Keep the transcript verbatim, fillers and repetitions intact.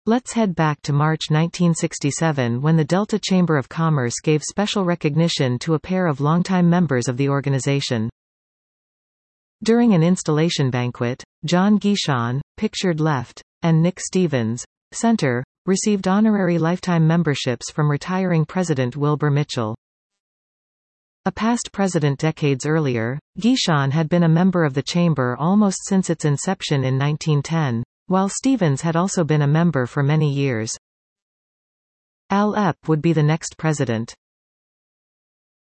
Let's head back to March nineteen sixty-seven when the Delta Chamber of Commerce gave special recognition to a pair of longtime members of the organization. During an installation banquet, John Guichon, pictured left, and Nick Stevens, center, received honorary lifetime memberships from retiring President Wilbur Mitchell. A past president decades earlier, Guichon had been a member of the chamber almost since its inception in nineteen ten, while Stevens had also been a member for many years. Al Epp would be the next president.